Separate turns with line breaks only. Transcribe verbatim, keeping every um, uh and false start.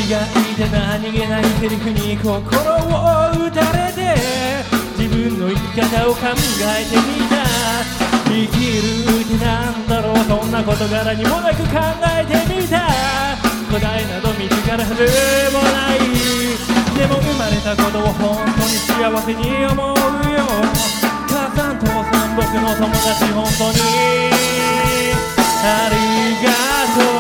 がいて何気ないセリフに心を打たれて自分の生き方を考えてみた。生きるってなんだろう、そんな事柄にもなく考えてみた。答えなど見つかるはずもない。でも生まれたことを本当に幸せに思うよ。母さん父さん僕の友達本当にありがとう。